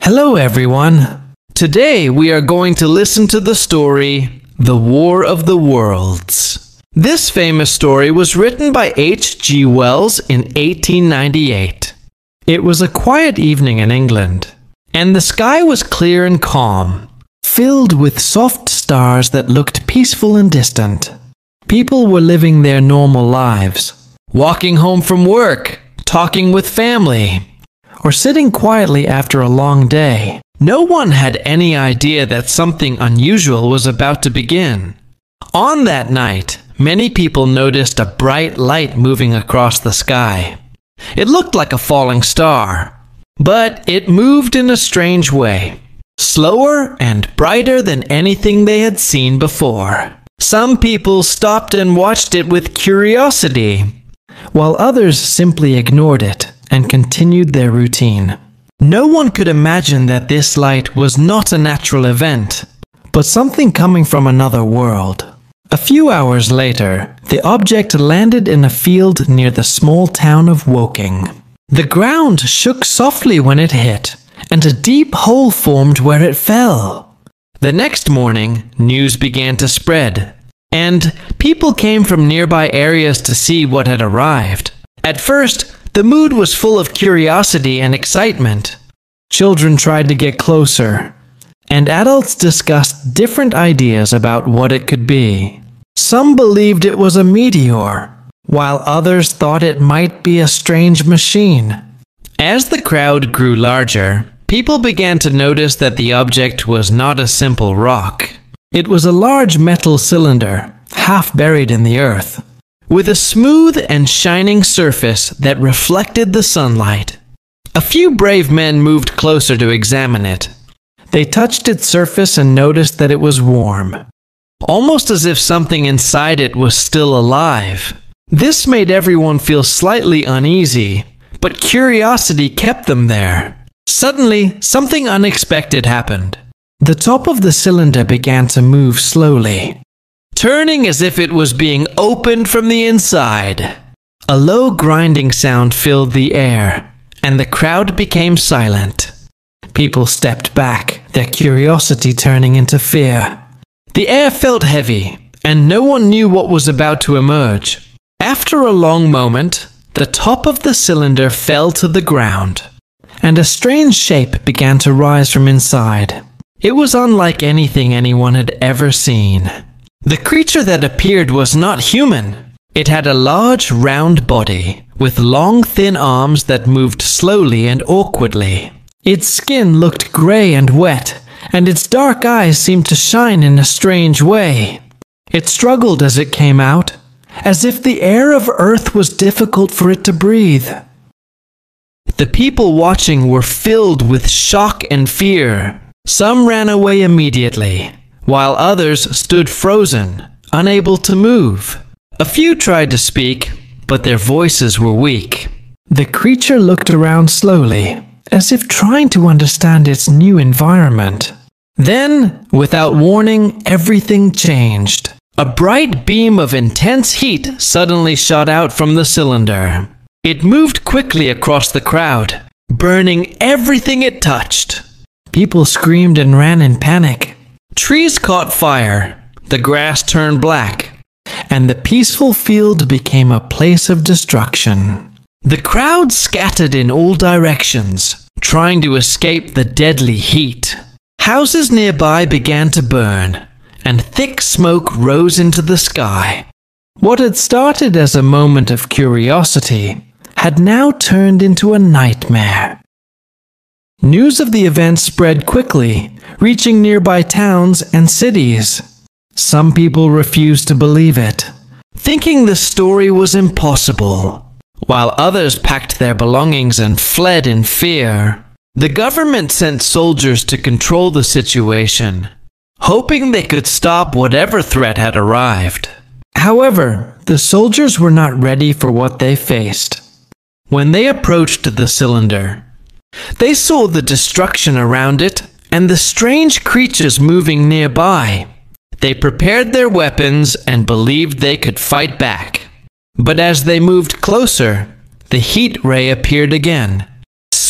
Hello everyone. Today we are going to listen to the story, The War of the Worlds. This famous story was written by H.G. Wells in 1898. It was a quiet evening in England, and the sky was clear and calm, filled with soft stars that looked peaceful and distant. People were living their normal lives, walking home from work, talking with family, or sitting quietly after a long day. No one had any idea that something unusual was about to begin. On that night, many people noticed a bright light moving across the sky. It looked like a falling star, but it moved in a strange way, slower and brighter than anything they had seen before. Some people stopped and watched it with curiosity, while others simply ignored it and continued their routine. No one could imagine that this light was not a natural event, but something coming from another world. A few hours later, the object landed in a field near the small town of Woking. The ground shook softly when it hit, and a deep hole formed where it fell. The next morning, news began to spread, and people came from nearby areas to see what had arrived. At first, the mood was full of curiosity and excitement. Children tried to get closer, and adults discussed different ideas about what it could be. Some believed it was a meteor, while others thought it might be a strange machine. As the crowd grew larger, people began to notice that the object was not a simple rock. It was a large metal cylinder, half buried in the earth, with a smooth and shining surface that reflected the sunlight. A few brave men moved closer to examine it. They touched its surface and noticed that it was warm, almost as if something inside it was still alive. This made everyone feel slightly uneasy, but curiosity kept them there. Suddenly, something unexpected happened. The top of the cylinder began to move slowly, turning as if it was being opened from the inside. A low grinding sound filled the air, and the crowd became silent. People stepped back, their curiosity turning into fear. The air felt heavy, and no one knew what was about to emerge. After a long moment, the top of the cylinder fell to the ground, and a strange shape began to rise from inside. It was unlike anything anyone had ever seen. The creature that appeared was not human. It had a large, round body, with long, thin arms that moved slowly and awkwardly. Its skin looked gray and wet, and its dark eyes seemed to shine in a strange way. It struggled as it came out, as if the air of Earth was difficult for it to breathe. The people watching were filled with shock and fear. Some ran away immediately, while others stood frozen, unable to move. A few tried to speak, but their voices were weak. The creature looked around slowly, as if trying to understand its new environment. Then, without warning, everything changed. A bright beam of intense heat suddenly shot out from the cylinder. It moved quickly across the crowd, burning everything it touched. People screamed and ran in panic. Trees caught fire, the grass turned black, and the peaceful field became a place of destruction. The crowd scattered in all directions, trying to escape the deadly heat. Houses nearby began to burn, and thick smoke rose into the sky. What had started as a moment of curiosity had now turned into a nightmare. News of the event spread quickly, reaching nearby towns and cities. Some people refused to believe it, thinking the story was impossible, while others packed their belongings and fled in fear. The government sent soldiers to control the situation, hoping they could stop whatever threat had arrived. However, the soldiers were not ready for what they faced. When they approached the cylinder, they saw the destruction around it and the strange creatures moving nearby. They prepared their weapons and believed they could fight back. But as they moved closer, the heat ray appeared again,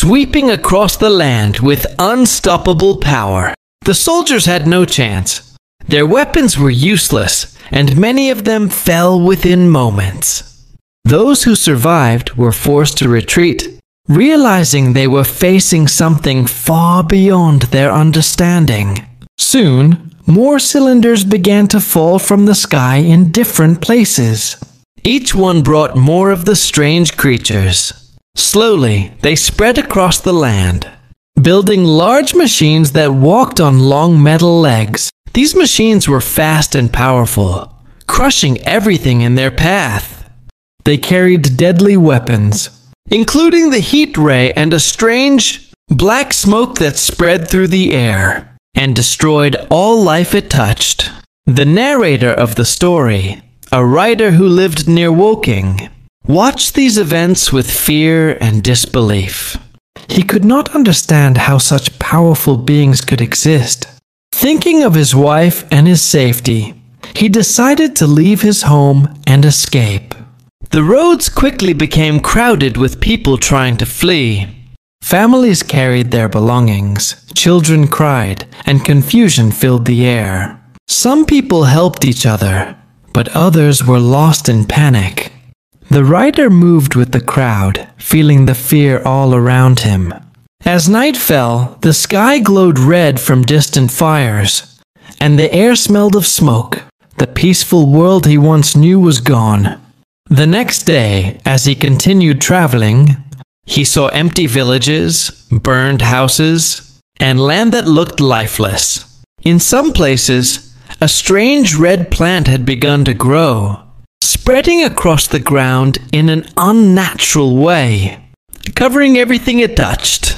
sweeping across the land with unstoppable power. The soldiers had no chance. Their weapons were useless, and many of them fell within moments. Those who survived were forced to retreat, realizing they were facing something far beyond their understanding. Soon, more cylinders began to fall from the sky in different places. Each one brought more of the strange creatures. Slowly, they spread across the land, building large machines that walked on long metal legs. These machines were fast and powerful, crushing everything in their path. They carried deadly weapons, including the heat ray and a strange black smoke that spread through the air and destroyed all life it touched. The narrator of the story, a writer who lived near Woking, watched these events with fear and disbelief. He could not understand how such powerful beings could exist. Thinking of his wife and his safety, he decided to leave his home and escape. The roads quickly became crowded with people trying to flee. Families carried their belongings, children cried, and confusion filled the air. Some people helped each other, but others were lost in panic. The writer moved with the crowd, feeling the fear all around him. As night fell, the sky glowed red from distant fires, and the air smelled of smoke. The peaceful world he once knew was gone. The next day, as he continued traveling, he saw empty villages, burned houses, and land that looked lifeless. In some places, a strange red plant had begun to grow, spreading across the ground in an unnatural way, covering everything it touched.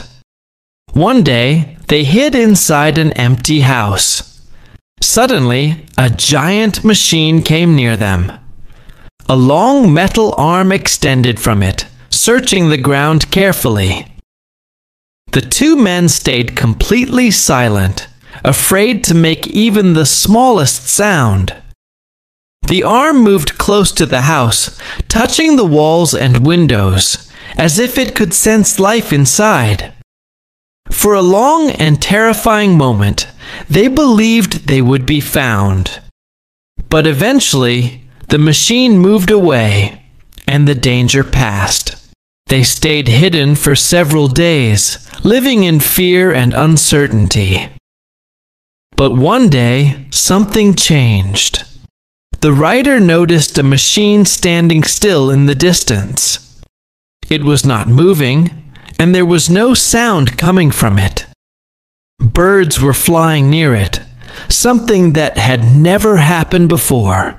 One day, they hid inside an empty house. Suddenly, a giant machine came near them. A long metal arm extended from it, searching the ground carefully. The two men stayed completely silent, afraid to make even the smallest sound. The arm moved close to the house, touching the walls and windows, as if it could sense life inside. For a long and terrifying moment, they believed they would be found. But eventually, the machine moved away, and the danger passed. They stayed hidden for several days, living in fear and uncertainty. But one day, something changed. The writer noticed a machine standing still in the distance. It was not moving, and there was no sound coming from it. Birds were flying near it, something that had never happened before.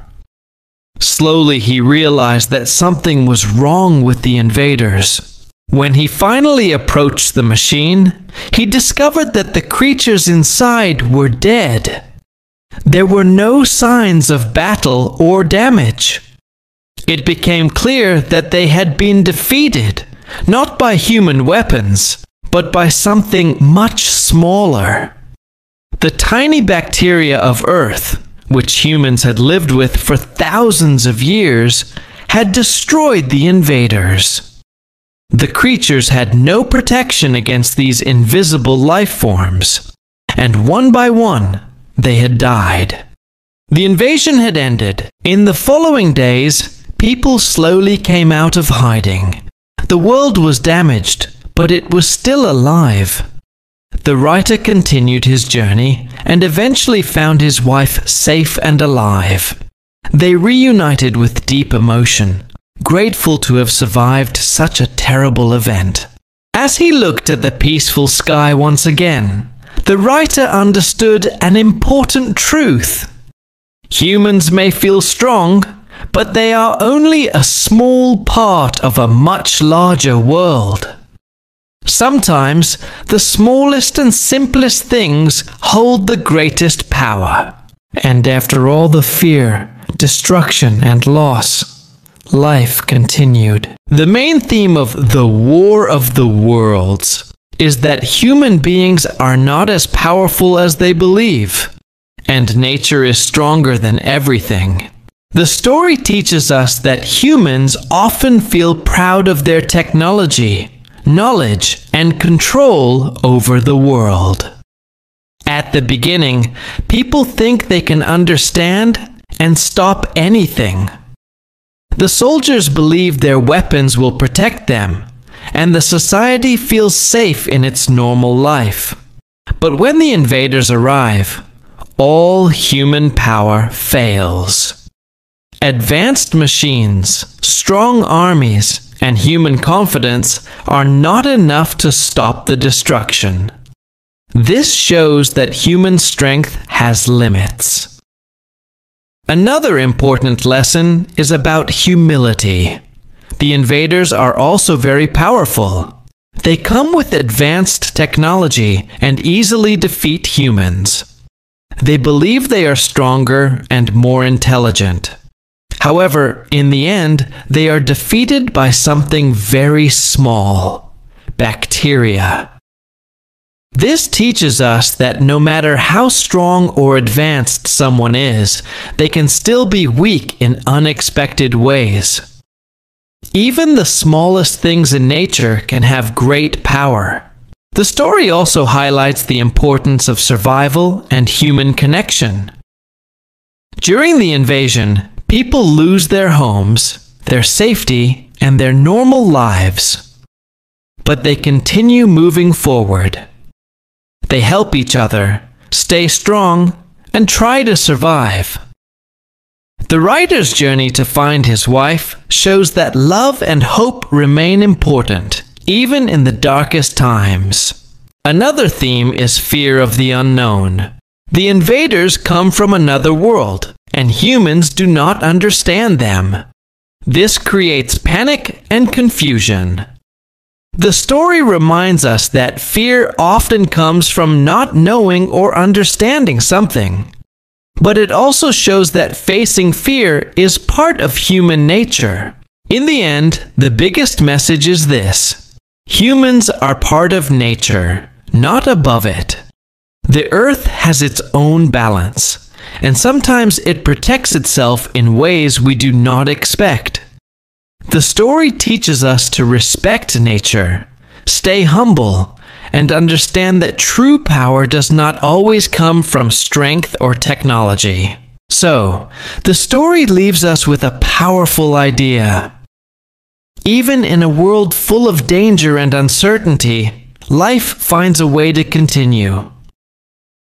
Slowly he realized that something was wrong with the invaders. When he finally approached the machine, he discovered that the creatures inside were dead. There were no signs of battle or damage. It became clear that they had been defeated, not by human weapons, but by something much smaller. The tiny bacteria of Earth, which humans had lived with for thousands of years, had destroyed the invaders. The creatures had no protection against these invisible life forms, and one by one, they had died. The invasion had ended. In the following days, people slowly came out of hiding. The world was damaged, but it was still alive. The writer continued his journey and eventually found his wife safe and alive. They reunited with deep emotion, grateful to have survived such a terrible event. As he looked at the peaceful sky once again, the writer understood an important truth. Humans may feel strong, but they are only a small part of a much larger world. Sometimes, the smallest and simplest things hold the greatest power. And after all the fear, destruction, and loss, life continued. The main theme of The War of the Worlds is that human beings are not as powerful as they believe, and nature is stronger than everything. The story teaches us that humans often feel proud of their technology, knowledge, and control over the world. At the beginning, people think they can understand and stop anything. The soldiers believe their weapons will protect them, and the society feels safe in its normal life. But when the invaders arrive, all human power fails. Advanced machines, strong armies, and human confidence are not enough to stop the destruction. This shows that human strength has limits. Another important lesson is about humility. The invaders are also very powerful. They come with advanced technology and easily defeat humans. They believe they are stronger and more intelligent. However, in the end, they are defeated by something very small: bacteria. This teaches us that no matter how strong or advanced someone is, they can still be weak in unexpected ways. Even the smallest things in nature can have great power. The story also highlights the importance of survival and human connection. During the invasion, people lose their homes, their safety, and their normal lives. But they continue moving forward. They help each other, stay strong, and try to survive. The writer's journey to find his wife shows that love and hope remain important, even in the darkest times. Another theme is fear of the unknown. The invaders come from another world, and humans do not understand them. This creates panic and confusion. The story reminds us that fear often comes from not knowing or understanding something. But it also shows that facing fear is part of human nature. In the end, the biggest message is this: humans are part of nature, not above it. The earth has its own balance, and sometimes it protects itself in ways we do not expect. The story teaches us to respect nature, stay humble, and understand that true power does not always come from strength or technology. So, the story leaves us with a powerful idea. Even in a world full of danger and uncertainty, life finds a way to continue.